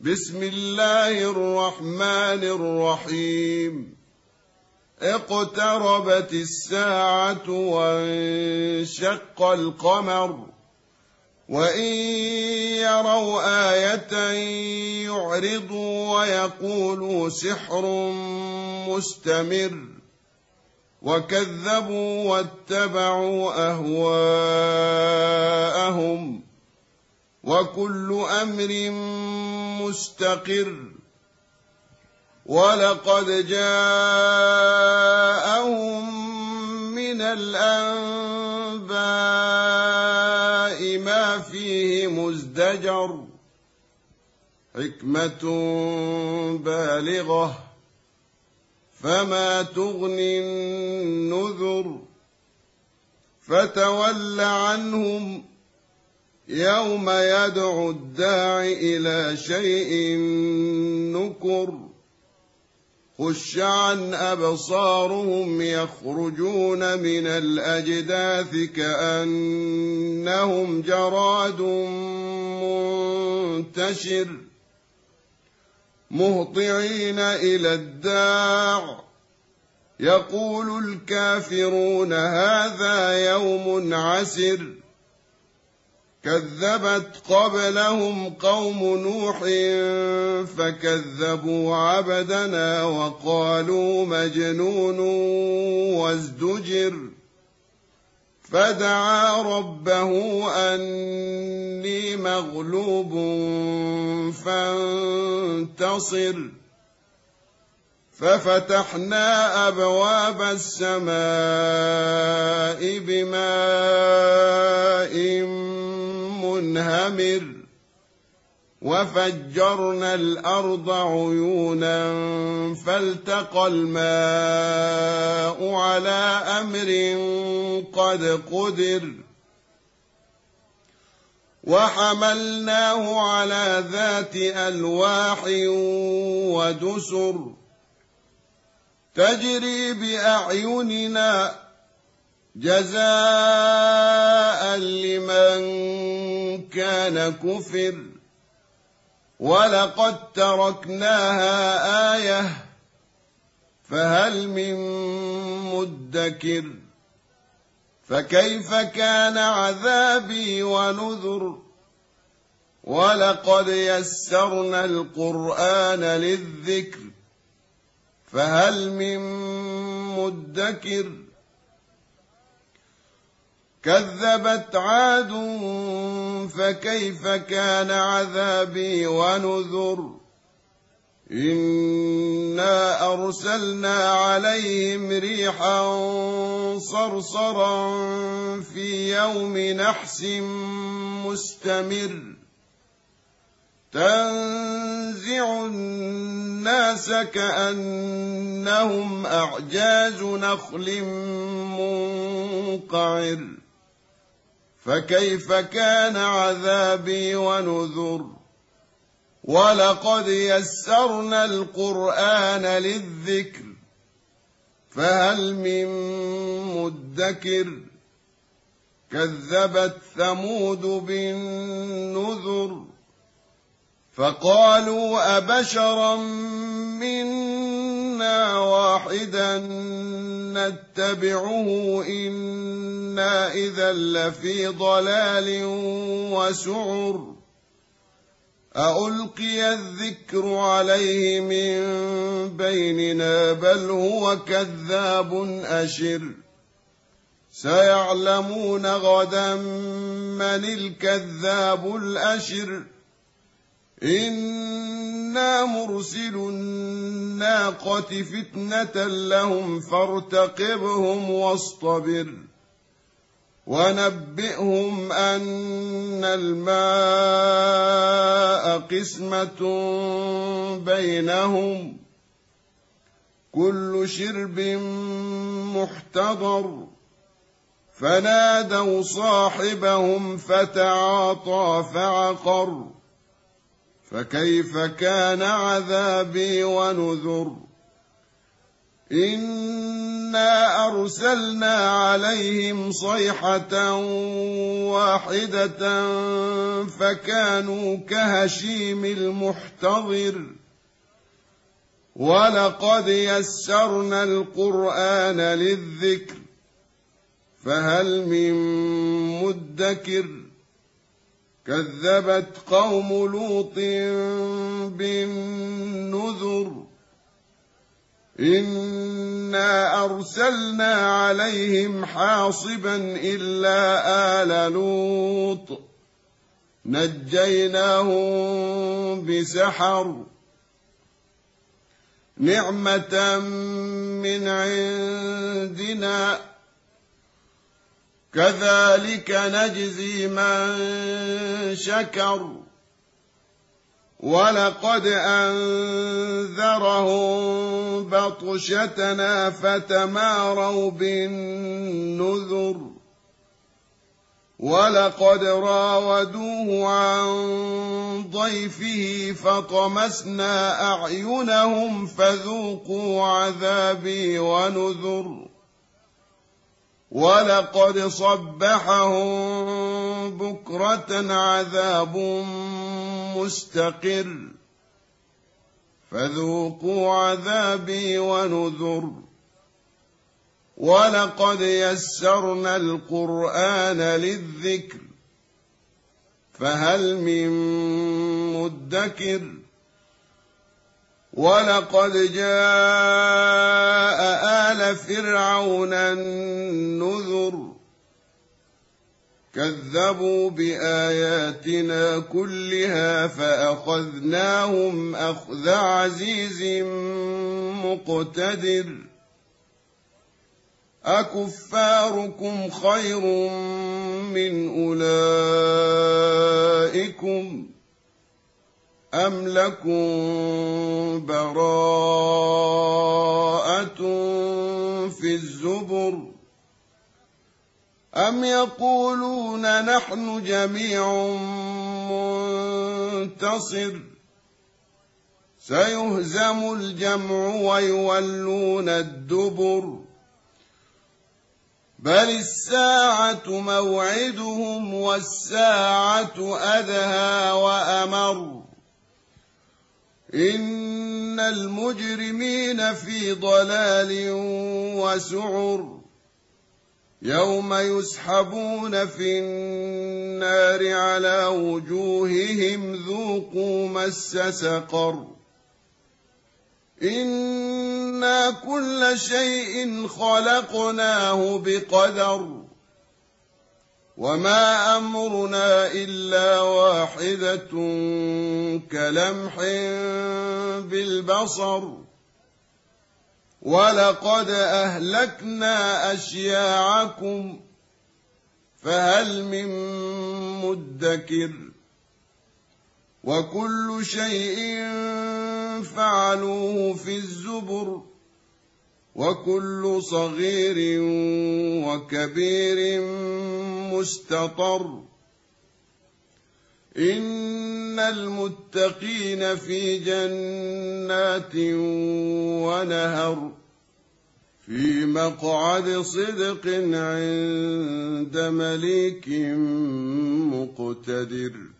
بسم الله الرحمن الرحيم اقتربت الساعة وانشق القمر وإن يروا آية يعرضوا ويقولوا سحر مستمر وكذبوا واتبعوا أهواءهم وكل أمر مستقر ولقد جاءهم من الأنباء ما فيه مزدجر حكمة بالغة فما تغني النذر فتول عنهم يوم يدعو الداع إلى شيء نكر خش عن أبصارهم يخرجون من الأجداث كأنهم جراد منتشر مهطعين إلى الداع يقول الكافرون هذا يوم عسر كذبت قبلهم قوم نوح فكذبوا عبدنا وقالوا مجنون وازدجر فدعا ربه أني مغلوب فانتصر ففتحنا أبواب السماء بماء منهمر وفجرنا الأرض عيونا فالتقى الماء على أمر قد قدر وحملناه على ذات ألواح ودسر تجري بأعيننا جزاء لمن كان كفر ولقد تركناها آية فهل من مدكر فكيف كان عذابي ونذر ولقد يسرنا القرآن للذكر فهل من مدكر كذبت عاد فكيف كان عذابي ونذر إنا أرسلنا عليهم ريحا صرصرا في يوم نحس مستمر تنزع الناس كأنهم أعجاز نخل منقعر فكيف كان عذابي ونذر ولقد يسرنا القرآن للذكر فهل من مدكر كذبت ثمود بالنذر فقالوا أبشرا منا واحدا نتبعه إنا إذا لفي ضلال وسعر أألقي الذكر عليه من بيننا بل هو كذاب أشر سيعلمون غدا من الكذاب الأشر إنا مرسل الناقة فتنة لهم فارتقبهم واصطبر ونبئهم أن الماء قسمة بينهم كل شرب محتضر فنادوا صاحبهم فتعاطى فعقر فكيف كان عذابي ونذر إنا أرسلنا عليهم صيحة واحدة فكانوا كهشيم المحتضر ولقد يسرنا القرآن للذكر فهل من مدكر كذبت قوم لوط بالنذر إنا أرسلنا عليهم حاصبا إلا آل لوط نجيناهم بسحر نعمة من عندنا كذلك نجزي من شكر ولقد أنذرهم بطشتنا فتماروا بالنذر ولقد راودوه عن ضيفه فطمسنا أعينهم فذوقوا عذابي ونذر ولقد صبحهم بكرة عذاب مستقر فذوقوا عذابي ونذر ولقد يسرنا القرآن للذكر فهل من مدكر ولقد جاء آل فرعون النذر كذبوا بآياتنا كلها فأخذناهم أخذ عزيز مقتدر أكفاركم خير من أولئكم أم لكم براءة في الزبر أم يقولون نحن جميع منتصر سيهزم الجمع ويولون الدبر بل الساعة موعدهم والساعة أدهى وأمر إن المجرمين في ضلال وسعر يوم يسحبون في النار على وجوههم ذوقوا مس سقر إنا كل شيء خلقناه بقدر وما أمرنا إلا واحدة كلمح بالبصر ولقد أهلكنا أشياعكم فهل من مدكر وكل شيء فعلوه في الزبر وكل صغير وكبير مستطر إن المتقين في جنات ونهر في مقعد صدق عند مليك مقتدر